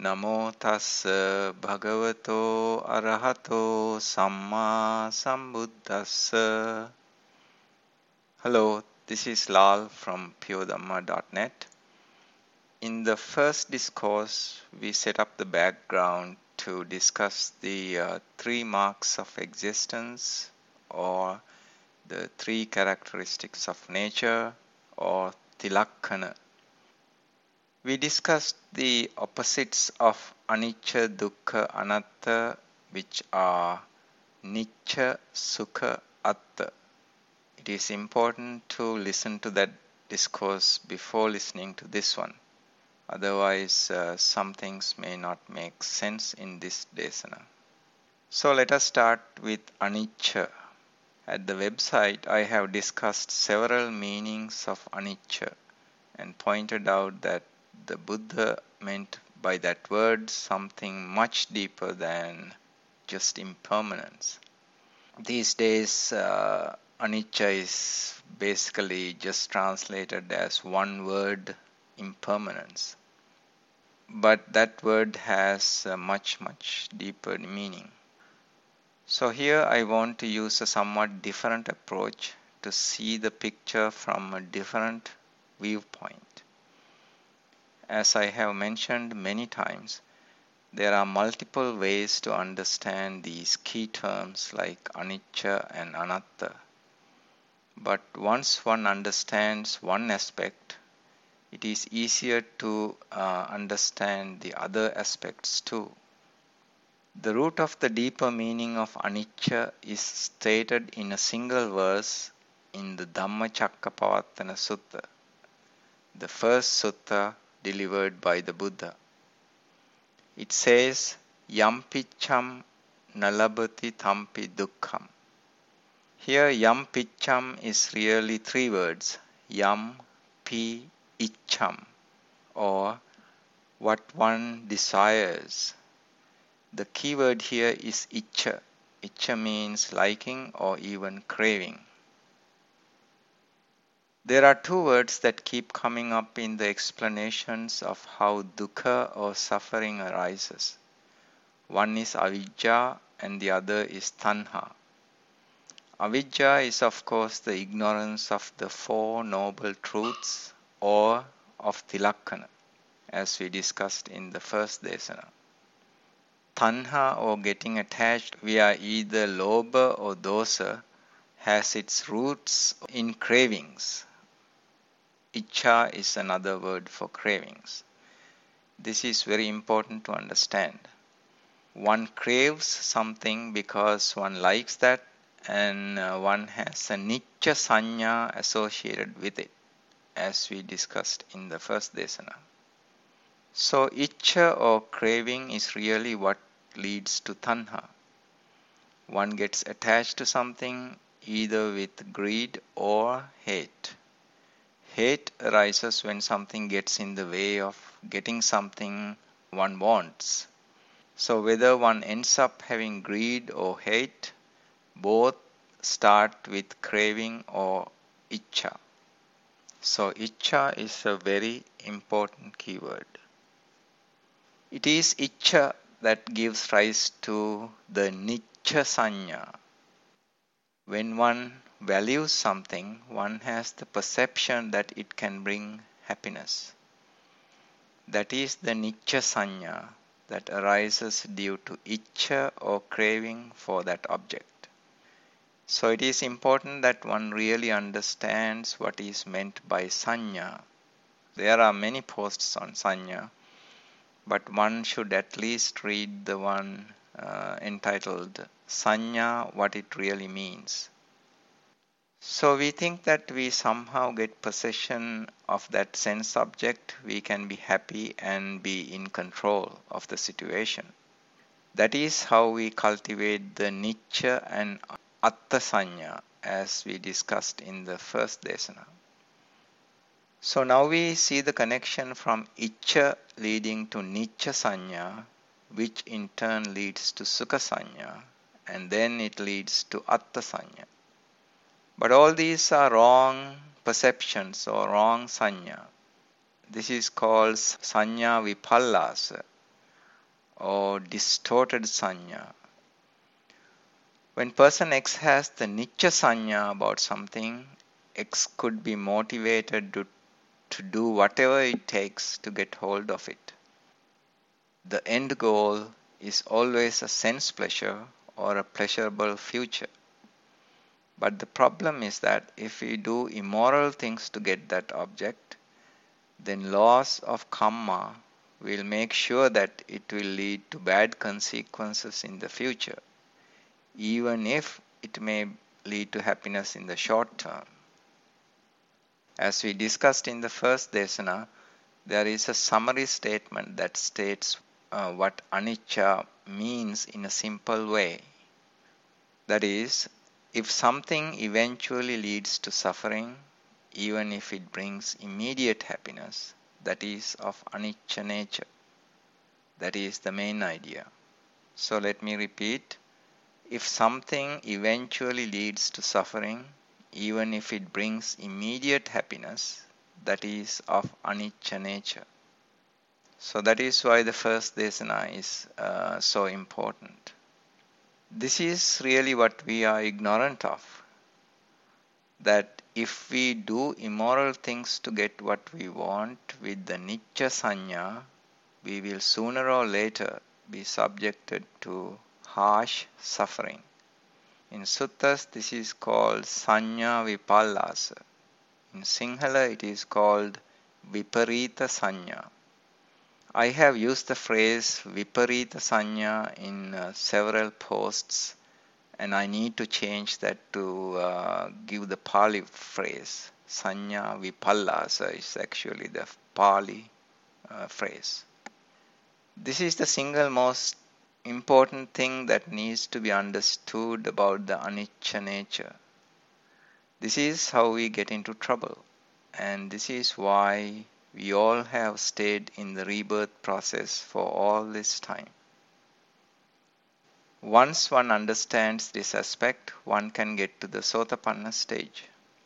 Namo tassa bhagavato arahato samma sambuddhassa. Hello, this is Lal from puredhamma.net. In the first discourse, we set up the background to discuss the three marks of existence, or the three characteristics of nature, or tilakkana. We discussed the opposites of anicca, dukkha, anatta, which are nicca, sukha, atta. It is important to listen to that discourse before listening to this one. Otherwise, some things may not make sense in this desana. So let us start with anicca. At the website, I have discussed several meanings of anicca and pointed out that the Buddha meant by that word something much deeper than just impermanence. These days, anicca is basically just translated as one word, impermanence. But that word has a much deeper meaning. So here I want to use a somewhat different approach to see the picture from a different viewpoint. As I have mentioned many times, there are multiple ways to understand these key terms like anicca and anatta. But once one understands one aspect, it is easier to understand the other aspects too. The root of the deeper meaning of anicca is stated in a single verse in the Dhammacakkappavattana Sutta, the first sutta delivered by the Buddha. It says, Yampicham nalabati tampi dukkham. Here, Yampicham is really three words, Yam, Pi, Icham, or what one desires. The key word here is Icha. Icha means liking or even craving. There are two words that keep coming up in the explanations of how dukkha or suffering arises. One is avijja and the other is tanha. Avijja is of course the ignorance of the Four Noble Truths or of tilakkana, as we discussed in the first desana. Tanha, or getting attached via either lobha or dosa, has its roots in cravings. Icha is another word for cravings. This is very important to understand. One craves something because one likes that, and one has a nicca sanya associated with it, as we discussed in the first desana. So icha or craving is really what leads to tanha. One gets attached to something either with greed or hate. Hate arises when something gets in the way of getting something one wants. So whether one ends up having greed or hate, both start with craving or icha. So icha is a very important keyword. It is icha that gives rise to the nicca sanya. When one values something, one has the perception that it can bring happiness. That is the nicca sanya that arises due to icha or craving for that object. So it is important that one really understands what is meant by sanya. There are many posts on sanya, but one should at least read the one entitled Sanya, what it really means. So we think that we somehow get possession of that sense object, we can be happy and be in control of the situation. That is how we cultivate the nicca and atta sanya, as we discussed in the first desana. So now we see the connection from icha leading to nicca sanya, which in turn leads to sukha sanya, and then it leads to atta sanya. But all these are wrong perceptions or wrong sanya. This is called sanya vipallasa. or distorted sanya. When person X has the nicha sanya about something, X could be motivated to do whatever it takes to get hold of it. The end goal is always a sense pleasure or a pleasurable future. But the problem is that if we do immoral things to get that object, then laws of karma will make sure that it will lead to bad consequences in the future, even if it may lead to happiness in the short term. As we discussed in the first desana, there is a summary statement that states what anicca means in a simple way. That is, if something eventually leads to suffering, even if it brings immediate happiness, that is of anicca nature. That is the main idea. So let me repeat. If something eventually leads to suffering, even if it brings immediate happiness, that is of anicca nature. So that is why the first desana is so important. This is really what we are ignorant of. That if we do immoral things to get what we want with the nicha sanya, we will sooner or later be subjected to harsh suffering. In suttas, this is called sanya vipallasa. In Sinhala, it is called viparita sanya. I have used the phrase viparita sanya in several posts, and I need to change that to give the Pali phrase. Sanya vipallasa is actually the Pali phrase. This is the single most important thing that needs to be understood about the anicca nature. This is how we get into trouble, and this is why we all have stayed in the rebirth process for all this time. Once one understands this aspect, one can get to the Sotapanna stage.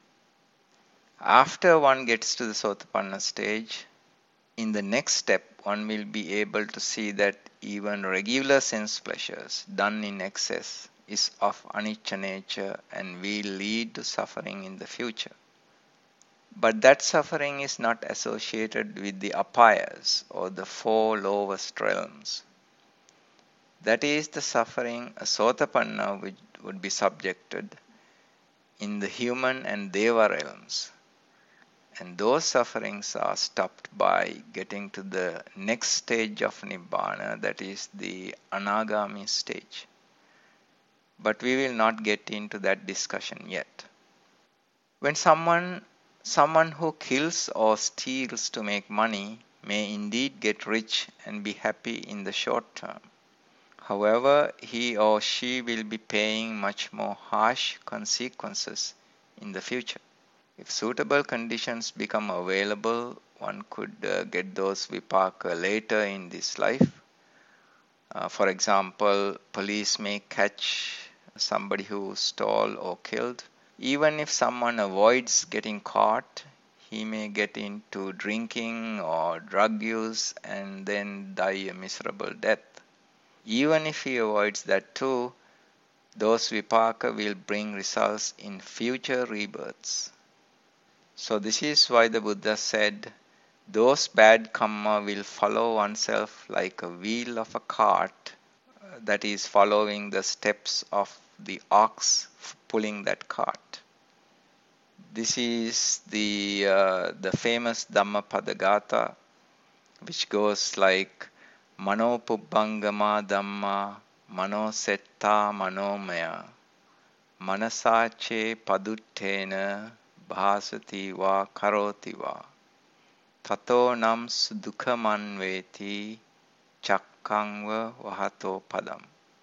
After one gets to the Sotapanna stage, in the next step, one will be able to see that even regular sense pleasures done in excess is of anicca nature and will lead to suffering in the future. But that suffering is not associated with the apayas or the four lowest realms. That is the suffering a Sotapanna would be subjected in the human and Deva realms. And those sufferings are stopped by getting to the next stage of Nibbana, that is the Anagami stage. But we will not get into that discussion yet. When someone who kills or steals to make money may indeed get rich and be happy in the short term. However, he or she will be paying much more harsh consequences in the future. If suitable conditions become available, one could get those vipaka later in this life. For example, police may catch somebody who stole or killed. Even if someone avoids getting caught, he may get into drinking or drug use and then die a miserable death. Even if he avoids that too, those vipaka will bring results in future rebirths. So this is why the Buddha said, those bad karma will follow oneself like a wheel of a cart that is following the steps of the ox pulling that cart. This is the famous Dhammapada Gatha, which goes like Mano Pubbangama Dhamma Mano Setta Manomaya Manasache Paduttena Bhasati Va Karoti Va Tato Nam Sudukhamanveti Chakkangva Vahato Padam.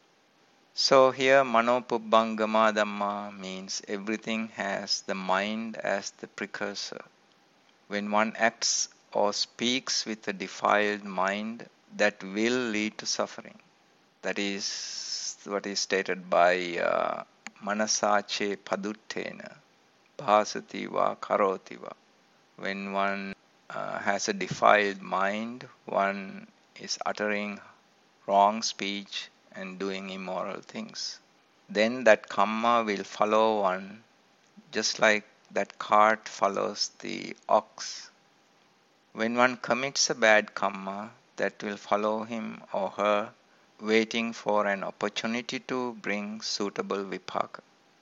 So here Manopubbangama Dhamma means everything has the mind as the precursor. When one acts or speaks with a defiled mind, that will lead to suffering. That is what is stated by Manasache Paduttena Bhasati Va Karoti Va. When one has a defiled mind, one is uttering wrong speech, and doing immoral things. Then that karma will follow one, just like that cart follows the ox. When one commits a bad karma, that will follow him or her, waiting for an opportunity to bring suitable vipaka.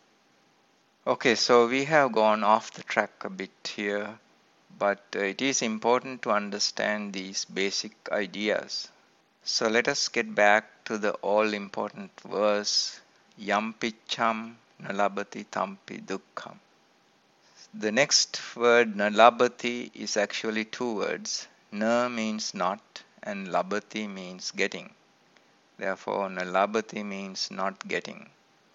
Okay, so we have gone off the track a bit here, but it is important to understand these basic ideas. So let us get back to the all important verse, Yampicham nalabati tampi dukkham. The next word, nalabati, is actually two words. Na means not and labati means getting. Therefore, nalabati means not getting.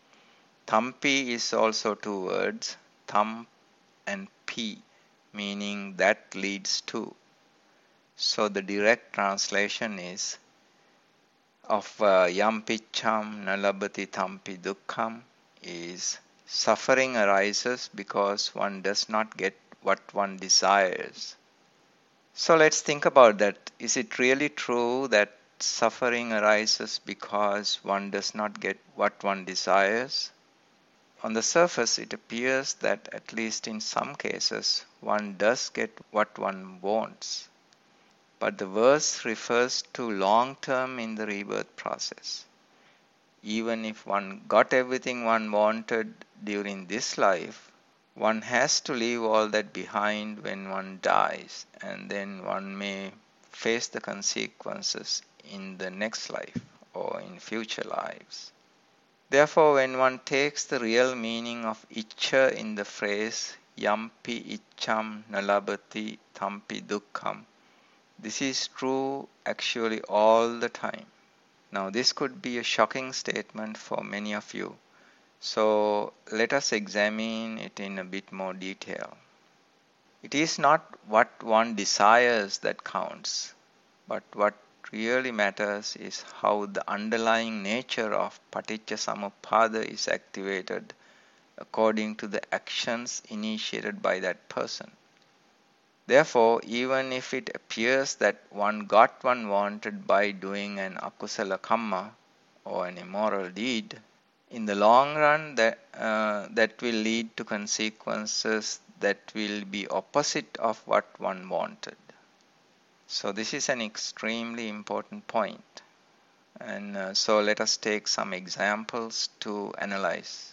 Tampi is also two words, tham and pi, meaning that leads to. So the direct translation is of Yampicham nalabati tampi dukkham is suffering arises because one does not get what one desires. So let's think about that. Is it really true that suffering arises because one does not get what one desires? On the surface, it appears that at least in some cases, one does get what one wants. But the verse refers to long term in the rebirth process. Even if one got everything one wanted during this life, one has to leave all that behind when one dies, and then one may face the consequences in the next life or in future lives. Therefore, when one takes the real meaning of Icha in the phrase Yampi Icham Nalabati Tampi Dukkham, this is true actually all the time. Now, this could be a shocking statement for many of you, so let us examine it in a bit more detail. It is not what one desires that counts, but what really matters is how the underlying nature of paticca samuppada is activated according to the actions initiated by that person. Therefore, even if it appears that one got one wanted by doing an akusala kamma or an immoral deed, in the long run that will lead to consequences that will be opposite of what one wanted. So this is an extremely important point. And so let us take some examples to analyze.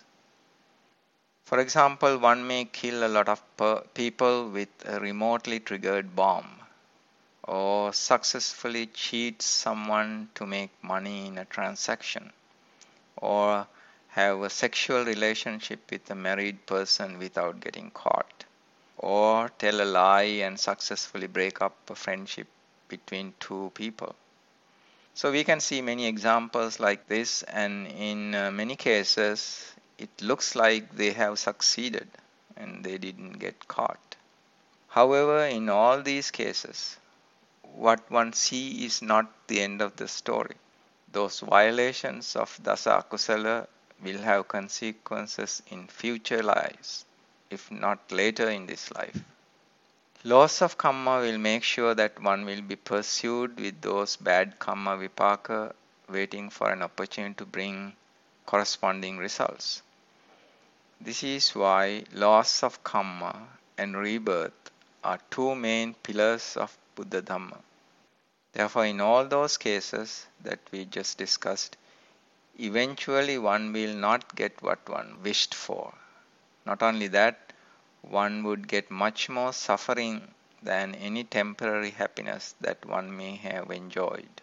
For example, one may kill a lot of people with a remotely triggered bomb, or successfully cheat someone to make money in a transaction, or have a sexual relationship with a married person without getting caught, or tell a lie and successfully break up a friendship between two people. So we can see many examples like this, and in many cases it looks like they have succeeded and they didn't get caught. However, in all these cases, what one sees is not the end of the story. Those violations of Dasa Akusala will have consequences in future lives, if not later in this life. Laws of karma will make sure that one will be pursued with those bad karma vipaka, waiting for an opportunity to bring corresponding results. This is why laws of karma and rebirth are two main pillars of Buddha Dhamma. Therefore, in all those cases that we just discussed, eventually one will not get what one wished for. Not only that, one would get much more suffering than any temporary happiness that one may have enjoyed.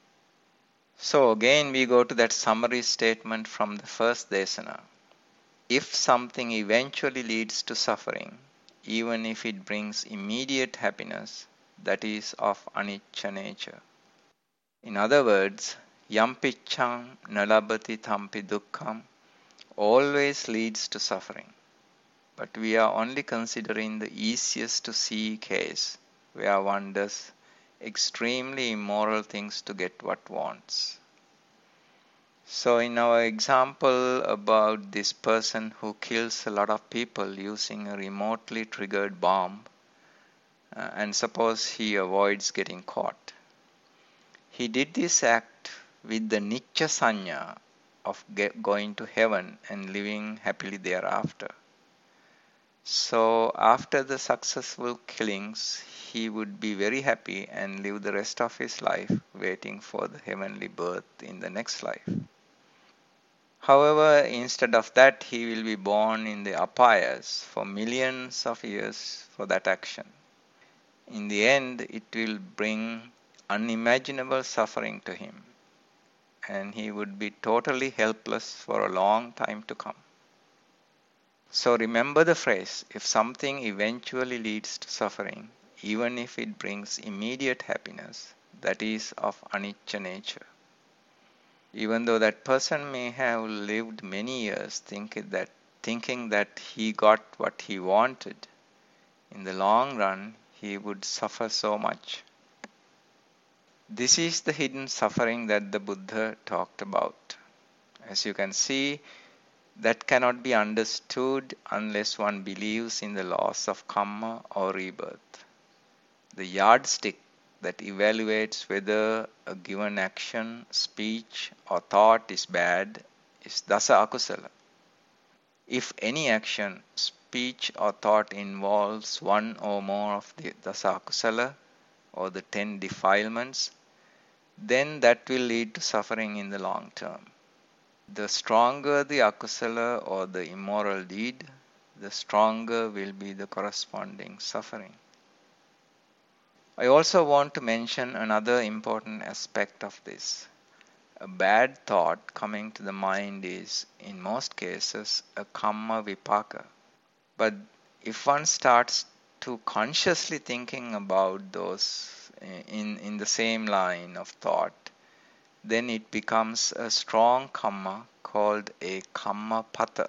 So again we go to that summary statement from the first desana. If something eventually leads to suffering, even if it brings immediate happiness, that is of anicca nature. In other words, yampiccam nalabati tampi dukkham always leads to suffering. But we are only considering the easiest to see case where one does extremely immoral things to get what wants. So in our example about this person who kills a lot of people using a remotely triggered bomb, and suppose he avoids getting caught. He did this act with the Nitya Sanya of going to heaven and living happily thereafter. So after the successful killings, he would be very happy and live the rest of his life waiting for the heavenly birth in the next life. However, instead of that, he will be born in the Apayas for millions of years for that action. In the end, it will bring unimaginable suffering to him, and he would be totally helpless for a long time to come. So remember the phrase, if something eventually leads to suffering, even if it brings immediate happiness, that is of anicca nature. Even though that person may have lived many years thinking that he got what he wanted, in the long run he would suffer so much. This is the hidden suffering that the Buddha talked about. As you can see, that cannot be understood unless one believes in the laws of karma or rebirth. The yardstick that evaluates whether a given action, speech, or thought is bad is dasa akusala. If any action, speech, or thought involves one or more of the dasa akusala or the 10 defilements, then that will lead to suffering in the long term. The stronger the akusala or the immoral deed, the stronger will be the corresponding suffering. I also want to mention another important aspect of this. A bad thought coming to the mind is, in most cases, a kamma vipaka. But if one starts to consciously thinking about those in the same line of thought, then it becomes a strong kamma called a kamma pata.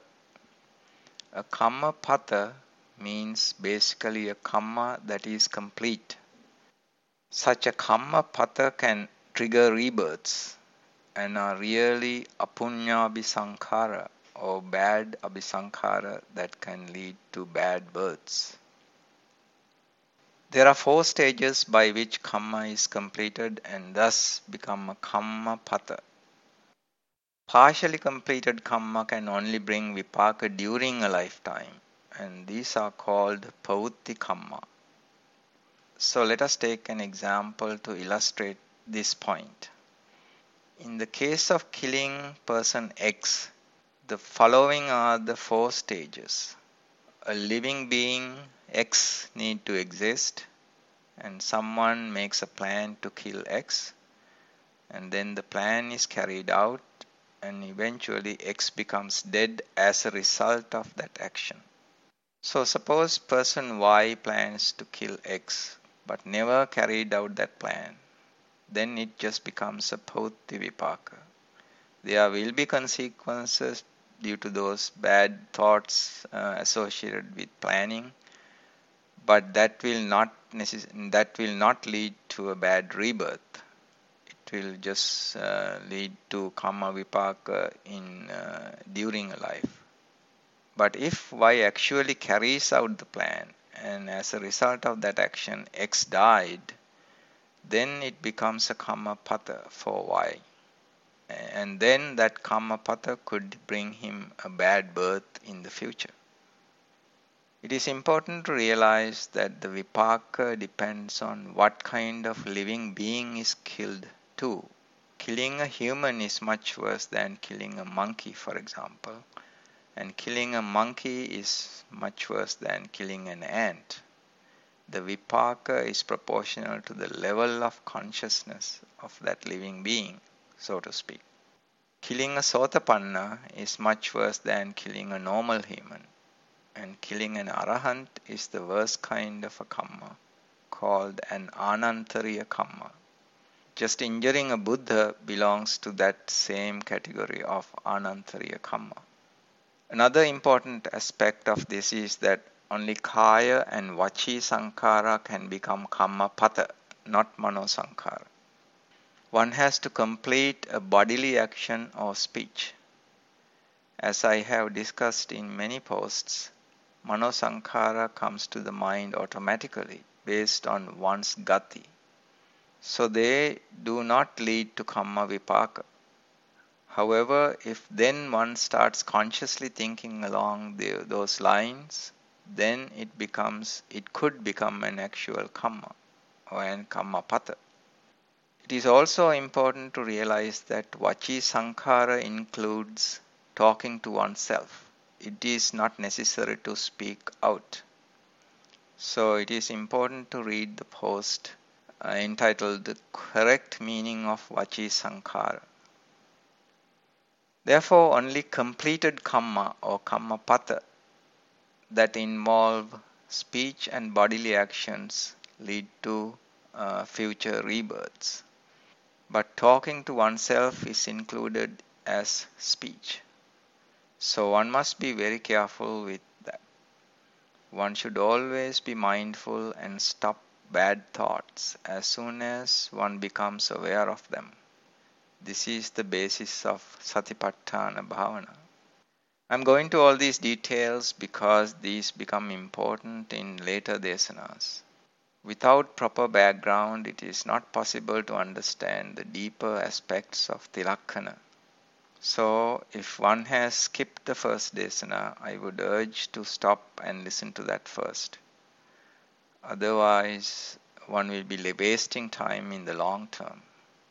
A kamma pata means basically a kamma that is complete. Such a kamma pata can trigger rebirths and are really apunya abhisankhara or bad abhisankhara that can lead to bad births. There are 4 stages by which kamma is completed and thus become a kamma pata. Partially completed kamma can only bring vipaka during a lifetime, and these are called pavutti kamma. So let us take an example to illustrate this point. In the case of killing person X, the following are the 4 stages. A living being X need to exist, and someone makes a plan to kill X, and then the plan is carried out, and eventually X becomes dead as a result of that action. So suppose person Y plans to kill X but never carried out that plan, then it just becomes a pavutti vipaka. There will be consequences due to those bad thoughts associated with planning, but that will not lead to a bad rebirth. It will just lead to kamma vipaka during a life. But if Y actually carries out the plan, and as a result of that action X died, then it becomes a kamma pata for Y. And then that kamma pata could bring him a bad birth in the future. It is important to realize that the vipaka depends on what kind of living being is killed too. Killing a human is much worse than killing a monkey, for example, and killing a monkey is much worse than killing an ant. The vipaka is proportional to the level of consciousness of that living being, so to speak. Killing a sotapanna is much worse than killing a normal human, and killing an arahant is the worst kind of a kamma, called an anantariya kamma. Just injuring a Buddha belongs to that same category of anantariya kamma. Another important aspect of this is that only kaya and vachi sankhara can become kamma pata, not mano sankhara. One has to complete a bodily action or speech. As I have discussed in many posts, mano sankhara comes to the mind automatically based on one's gati. So they do not lead to kamma vipaka. However, if then one starts consciously thinking along those lines, then it could become an actual kamma or an kammapata. It is also important to realize that vachi sankhara includes talking to oneself. It is not necessary to speak out. So it is important to read the post entitled The Correct Meaning of Vachi Sankhara. Therefore, only completed kamma or kammapata that involve speech and bodily actions lead to future rebirths. But talking to oneself is included as speech. So one must be very careful with that. One should always be mindful and stop bad thoughts as soon as one becomes aware of them. This is the basis of Satipatthana Bhavana. I'm going to all these details because these become important in later desanas. Without proper background, it is not possible to understand the deeper aspects of Tilakkana. So, if one has skipped the first desana, I would urge to stop and listen to that first. Otherwise, one will be wasting time in the long term.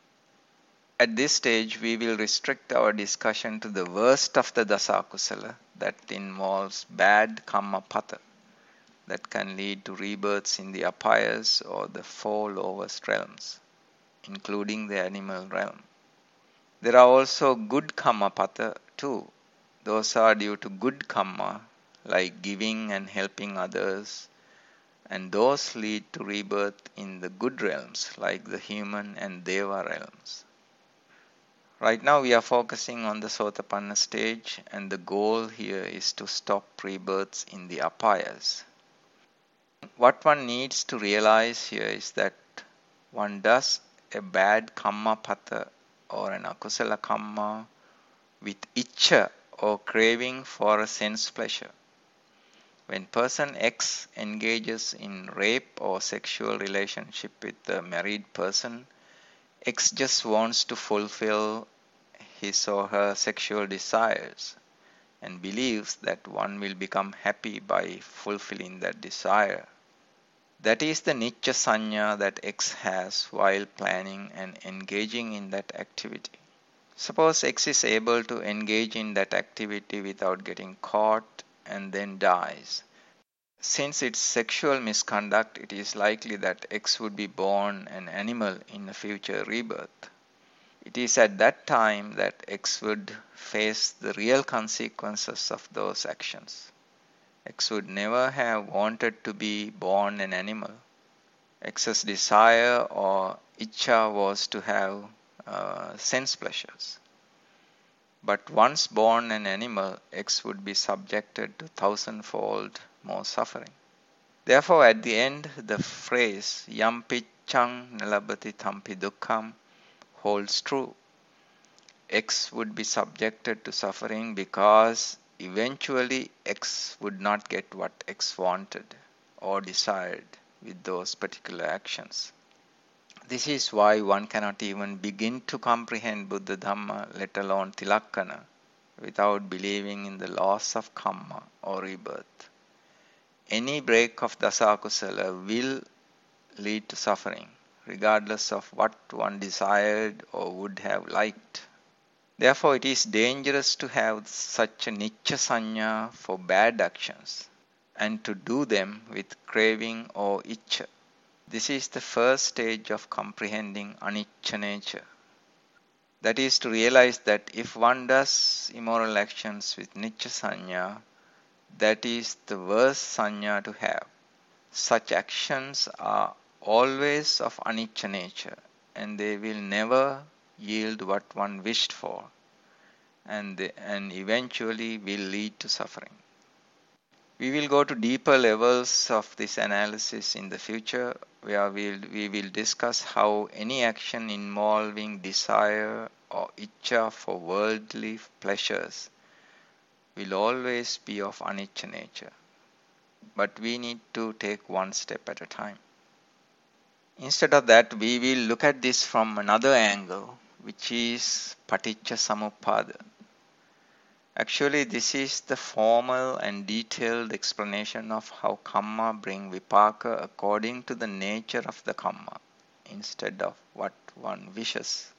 At this stage, we will restrict our discussion to the worst of the Dasakusala that involves bad Kammapata that can lead to rebirths in the apayas or the four lowest realms, including the animal realm. There are also good Kammapata too. Those are due to good Kamma, like giving and helping others, and those lead to rebirth in the good realms, like the human and Deva realms. Right now we are focusing on the Sotapanna stage, and the goal here is to stop rebirths in the apayas. What one needs to realize here is that one does a bad kamma pata or an akusala kamma with icha or craving for a sense pleasure. When person X engages in rape or sexual relationship with a married person, X just wants to fulfill his or her sexual desires and believes that one will become happy by fulfilling that desire. That is the Nitya Sanya that X has while planning and engaging in that activity. Suppose X is able to engage in that activity without getting caught and then dies. Since it's sexual misconduct, it is likely that X would be born an animal in a future rebirth. It is at that time that X would face the real consequences of those actions. X would never have wanted to be born an animal. X's desire or icha was to have sense pleasures. But once born an animal, X would be subjected to thousandfold more suffering. Therefore, at the end, the phrase Yam pichang nalabati tampi dukkham holds true. X would be subjected to suffering because eventually X would not get what X wanted or desired with those particular actions. This is why one cannot even begin to comprehend Buddha Dhamma, let alone Tilakkana, without believing in the loss of karma or rebirth. Any break of Dasakusala will lead to suffering, regardless of what one desired or would have liked. Therefore, it is dangerous to have such a Nitya Sanya for bad actions and to do them with craving or itcha. This is the first stage of comprehending anicca nature. That is to realize that if one does immoral actions with Nitya Sanya, that is the worst Sanya to have. Such actions are always of anicca nature and they will never yield what one wished for, and eventually will lead to suffering. We will go to deeper levels of this analysis in the future, where we will discuss how any action involving desire or itcha for worldly pleasures will always be of anicca nature. But we need to take one step at a time. Instead of that, we will look at this from another angle, which is Paticca Samuppada. Actually, this is the formal and detailed explanation of how karma bring vipaka according to the nature of the karma, instead of what one wishes.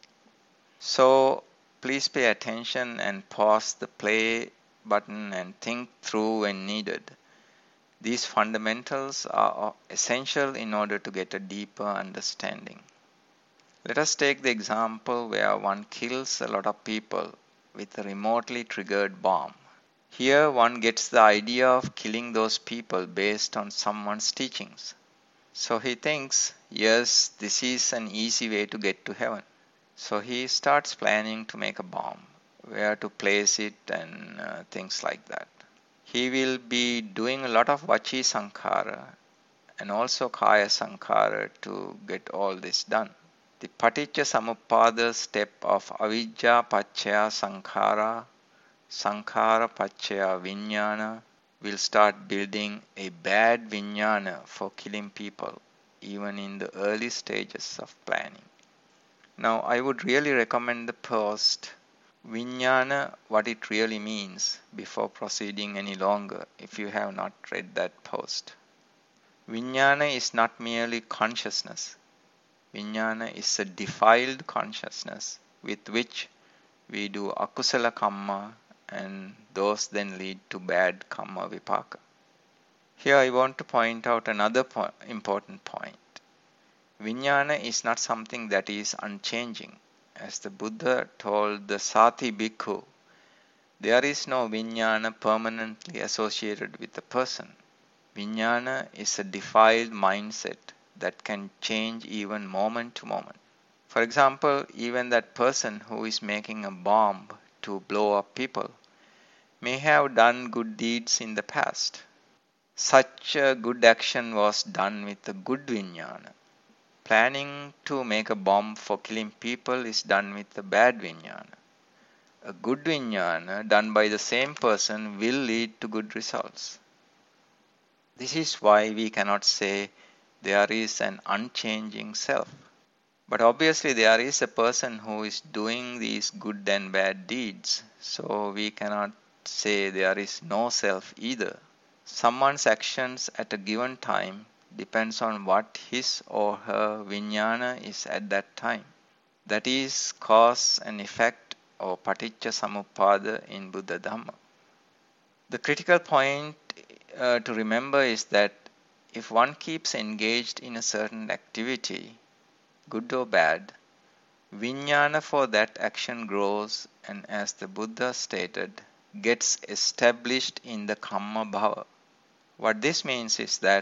So, please pay attention and pause the play button and think through when needed. These fundamentals are essential in order to get a deeper understanding. Let us take the example where one kills a lot of people with a remotely triggered bomb. Here one gets the idea of killing those people based on someone's teachings. So he thinks, yes, this is an easy way to get to heaven. So he starts planning to make a bomb, where to place it and things like that. He will be doing a lot of Vachi Sankhara and also Kaya Sankhara to get all this done. The Paticca Samuppada step of Avijja Pachaya Sankhara, Sankhara Pachaya Vijnana will start building a bad Vijnana for killing people, even in the early stages of planning. Now, I would really recommend the post Vijnana, what it really means, before proceeding any longer if you have not read that post. Vijnana is not merely consciousness. Vijnana is a defiled consciousness with which we do akusala karma, and those then lead to bad karma vipaka. Here I want to point out another important point. Vijnana is not something that is unchanging. As the Buddha told the Sati Bhikkhu, there is no Vijnana permanently associated with a person. Vijnana is a defiled mindset that can change even moment to moment. For example, even that person who is making a bomb to blow up people may have done good deeds in the past. Such a good action was done with a good Vijnana. Planning to make a bomb for killing people is done with a bad Vijnana. A good Vijnana done by the same person will lead to good results. This is why we cannot say there is an unchanging self. But obviously there is a person who is doing these good and bad deeds, so we cannot say there is no self either. Someone's actions at a given time depends on what his or her vijnana is at that time. That is cause and effect, or paticca samuppada in Buddha Dhamma. The critical point to remember is that if one keeps engaged in a certain activity, good or bad, vijnana for that action grows and, as the Buddha stated, gets established in the kamma bhava. What this means is that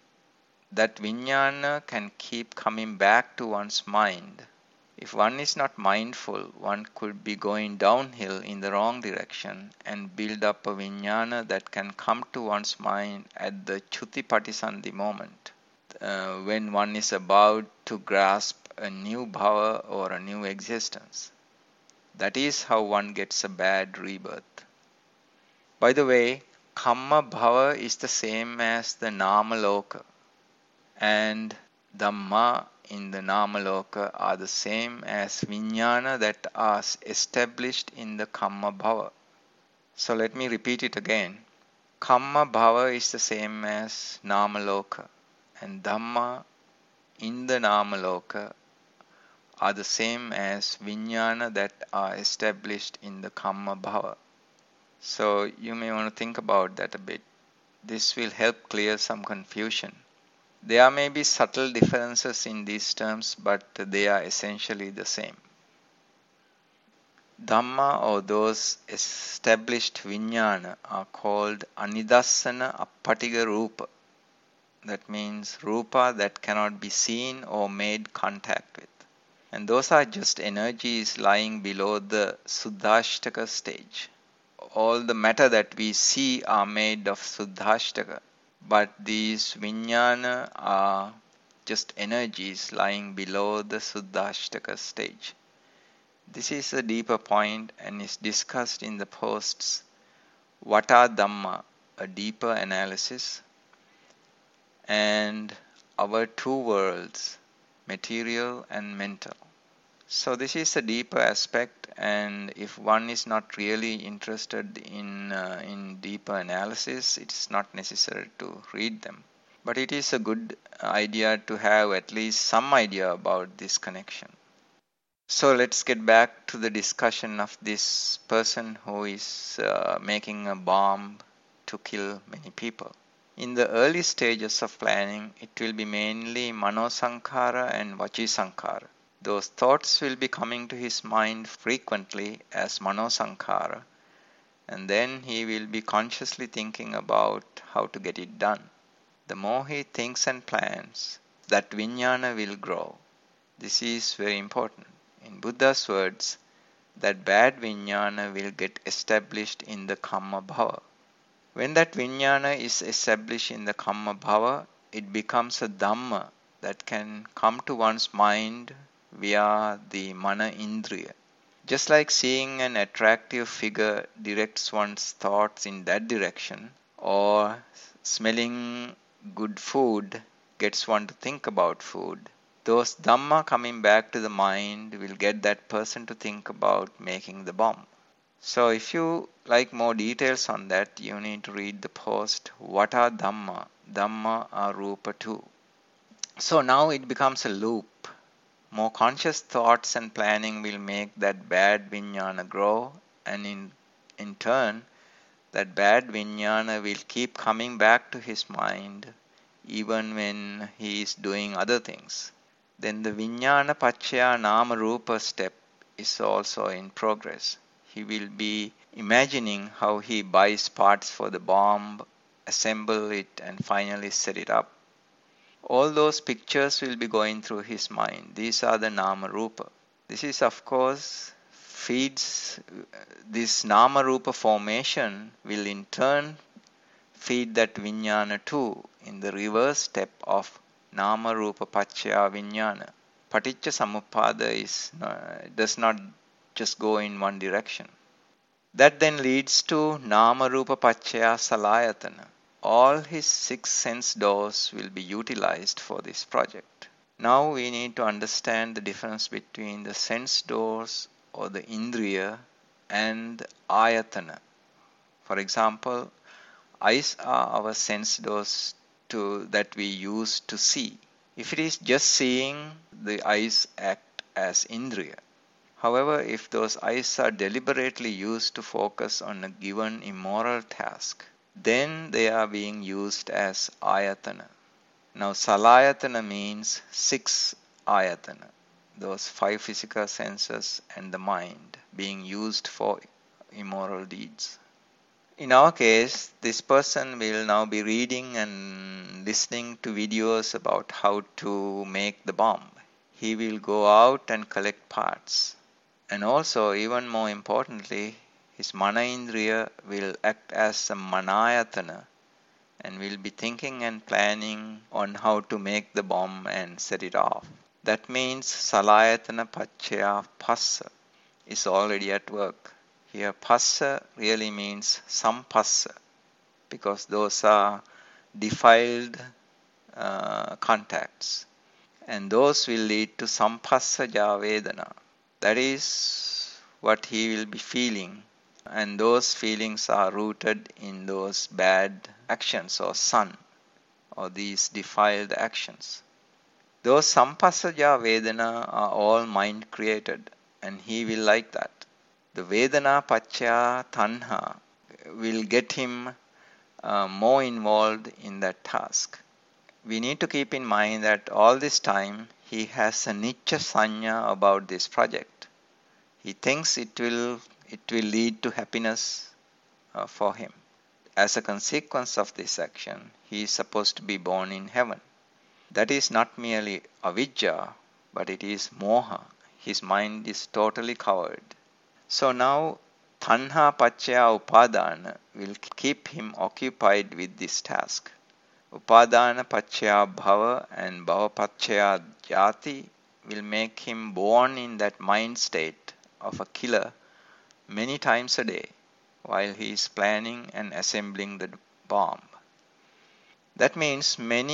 vijnana can keep coming back to one's mind. If one is not mindful, one could be going downhill in the wrong direction and build up a vijnana that can come to one's mind at the chuti patisandhi moment, when one is about to grasp a new bhava or a new existence. That is how one gets a bad rebirth. By the way, kamma bhava is the same as the namaloka, and dhamma in the namaloka are the same as vijnana that are established in the kamma bhava. So let me repeat it again. Kamma bhava is the same as namaloka, and dhamma in the namaloka are the same as vijnana that are established in the kamma bhava. So you may want to think about that a bit. This will help clear some confusion. There may be subtle differences in these terms, but they are essentially the same. Dhamma, or those established vijnana, are called anidassana appatiga rupa. That means rupa that cannot be seen or made contact with. And those are just energies lying below the Suddhashtaka stage. All the matter that we see are made of Suddhashtaka, but these vijnana are just energies lying below the Suddhashtaka stage. This is a deeper point and is discussed in the posts Vata Dhamma, a deeper analysis, and Our Two Worlds, material and mental. So this is a deeper aspect, and if one is not really interested in deeper analysis, it's not necessary to read them. But it is a good idea to have at least some idea about this connection. So let's get back to the discussion of this person who is making a bomb to kill many people. In the early stages of planning, it will be mainly Manosankhara and Vachisankhara. Those thoughts will be coming to his mind frequently as Manosankhara, and then he will be consciously thinking about how to get it done. The more he thinks and plans, that Vijnana will grow. This is very important. In Buddha's words, that bad Vijnana will get established in the Kamma Bhava. When that Vijnana is established in the Kamma Bhava, it becomes a Dhamma that can come to one's mind via the Mana Indriya. Just like seeing an attractive figure directs one's thoughts in that direction, or smelling good food gets one to think about food, those Dhamma coming back to the mind will get that person to think about making the bomb. So if you like more details on that, you need to read the post, What are Dhamma? Dhamma are Rupa too. So now it becomes a loop. More conscious thoughts and planning will make that bad Vijnana grow, and in turn, that bad Vijnana will keep coming back to his mind even when he is doing other things. Then the Vijnana Pachaya Nama Rupa step is also in progress. He will be imagining how he buys parts for the bomb, assemble it, and finally set it up. All those pictures will be going through his mind. These are the Nama Rupa. This is, of course, feeds this Nama Rupa formation will in turn feed that Vijnana too in the reverse step of Nama Rupa Pachaya Vijnana. Paticca Samuppada does not just go in one direction. That then leads to Nama Rupa Pachaya Salayatana. All his 6 sense doors will be utilized for this project. Now we need to understand the difference between the sense doors or the Indriya and Ayatana. For example, eyes are our sense doors that we use to see. If it is just seeing, the eyes act as Indriya. However, if those eyes are deliberately used to focus on a given immoral task, then they are being used as Ayatana. Now, Salayatana means 6 Ayatana, those 5 physical senses and the mind being used for immoral deeds. In our case, this person will now be reading and listening to videos about how to make the bomb. He will go out and collect parts. And also, even more importantly, his Mana Indriya will act as a Manayatana and will be thinking and planning on how to make the bomb and set it off. That means Salayatana Pachaya Phassa is already at work. Here Phassa really means Sampassa, because those are defiled contacts, and those will lead to Sampassaja Vedana. That is what he will be feeling, and those feelings are rooted in those bad actions or sun, or these defiled actions. Those Sampassaja Vedana are all mind created, and he will like that. The Vedana Pachya Tanha will get him more involved in that task. We need to keep in mind that all this time he has a Nichya Sanya about this project. He thinks it will lead to happiness for him. As a consequence of this action, he is supposed to be born in heaven. That is not merely avidya, but it is moha. His mind is totally covered. So now Tanha Pachaya Upadana will keep him occupied with this task. Upadana Pachaya Bhava and Bhava Pachaya Jati will make him born in that mind state of a killer many times a day while he is planning and assembling the bomb. That means many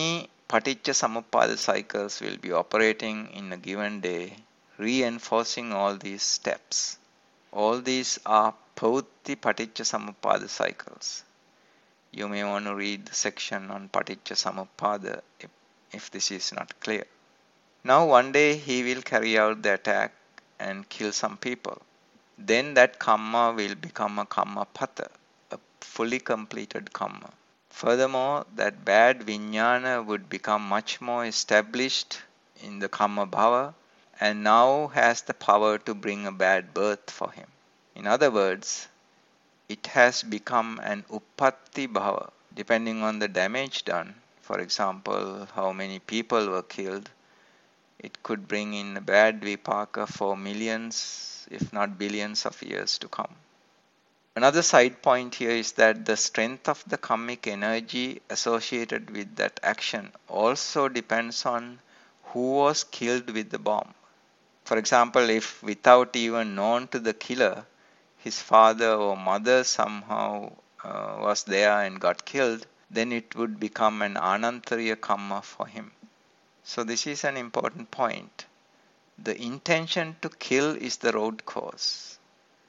Paticca Samuppada cycles will be operating in a given day, reinforcing all these steps. All these are Pautti Paticca Samuppada cycles. You may want to read the section on Paticca Samuppada if this is not clear. Now one day he will carry out the attack and kill some people. Then that karma will become a karma pata, a fully completed karma. Furthermore, that bad vijnana would become much more established in the karma bhava and now has the power to bring a bad birth for him. In other words, it has become an uppatti bhava, depending on the damage done. For example, how many people were killed, it could bring in a bad vipaka for millions, if not billions of years to come. Another side point here is that the strength of the karmic energy associated with that action also depends on who was killed with the bomb. For example, if without even known to the killer, his father or mother somehow was there and got killed, then it would become an anantariya karma for him. So this is an important point. The intention to kill is the root cause,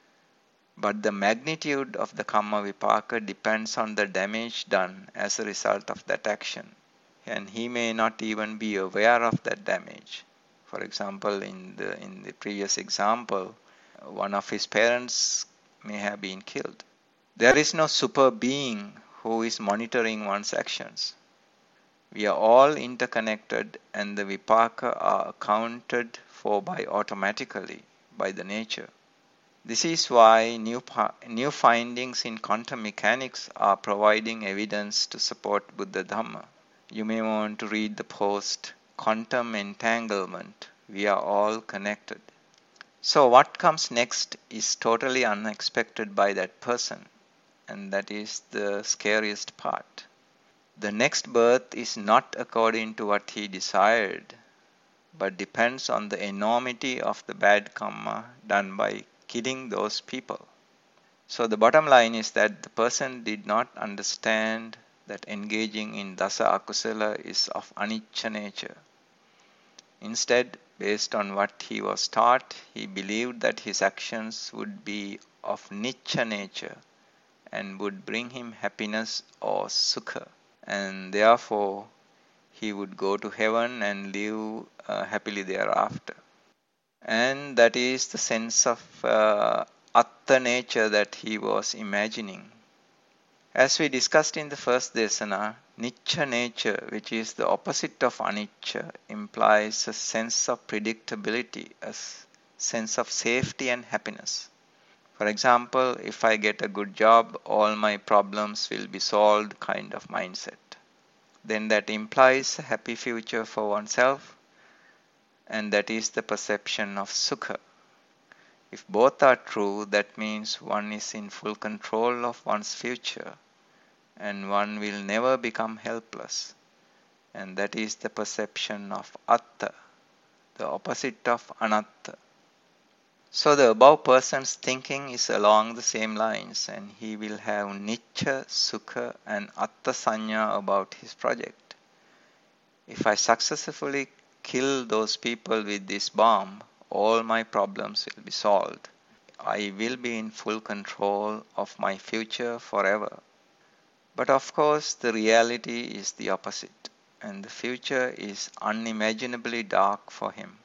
but the magnitude of the karma vipaka depends on the damage done as a result of that action, and he may not even be aware of that damage. For example, in the previous example, one of his parents may have been killed. There is no super being who is monitoring one's actions. We are all interconnected and the vipaka are accounted for by automatically by the nature. This is why new findings in quantum mechanics are providing evidence to support Buddha Dhamma. You may want to read the post, Quantum Entanglement. We are all connected. So what comes next is totally unexpected by that person, and that is the scariest part. The next birth is not according to what he desired, but depends on the enormity of the bad karma done by killing those people. So the bottom line is that the person did not understand that engaging in dasa akusala is of anicca nature. Instead, based on what he was taught, he believed that his actions would be of nicca nature and would bring him happiness or sukha, and therefore he would go to heaven and live happily thereafter. And that is the sense of atta nature that he was imagining. As we discussed in the first desana, nicca nature, which is the opposite of anicca, implies a sense of predictability, a sense of safety and happiness. For example, if I get a good job, all my problems will be solved kind of mindset. Then that implies a happy future for oneself, and that is the perception of sukha. If both are true, that means one is in full control of one's future and one will never become helpless, and that is the perception of atta, the opposite of anatta. So the above person's thinking is along the same lines, and he will have nicca, sukha and atta sanya about his project. If I successfully kill those people with this bomb, all my problems will be solved. I will be in full control of my future forever. But of course, the reality is the opposite, and the future is unimaginably dark for him.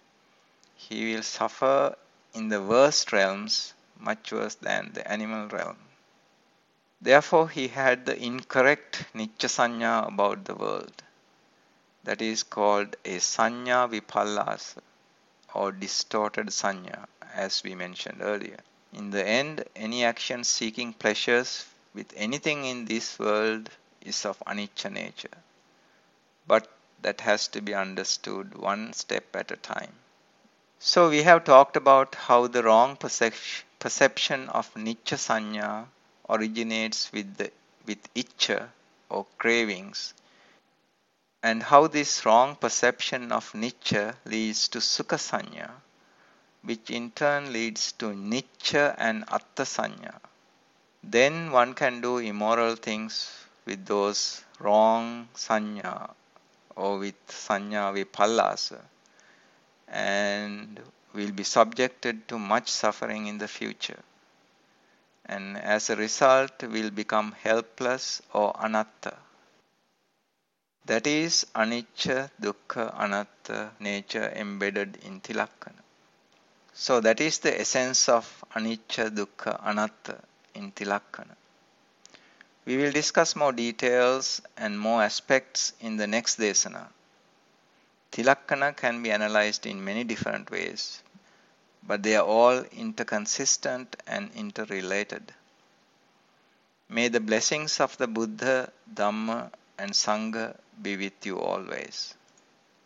He will suffer in the worst realms, much worse than the animal realm. Therefore, he had the incorrect nicca sanya about the world. That is called a sanya vipallasa, or distorted sanya, as we mentioned earlier. In the end, any action seeking pleasures with anything in this world is of anicca nature. But that has to be understood one step at a time. So we have talked about how the wrong perception of nicca sanya originates with iccha or cravings, and how this wrong perception of nicca leads to sukha sanya, which in turn leads to nicca and atta sanya. Then one can do immoral things with those wrong sanya, or with Sanya Vipallasa, and will be subjected to much suffering in the future. And as a result, will become helpless or anatta. That is anicca, dukkha, anatta nature embedded in Tilakkana. So that is the essence of anicca, dukkha, anatta in Tilakkana. We will discuss more details and more aspects in the next desana. Tilakkana can be analyzed in many different ways, but they are all interconsistent and interrelated. May the blessings of the Buddha, Dhamma, and Sangha be with you always.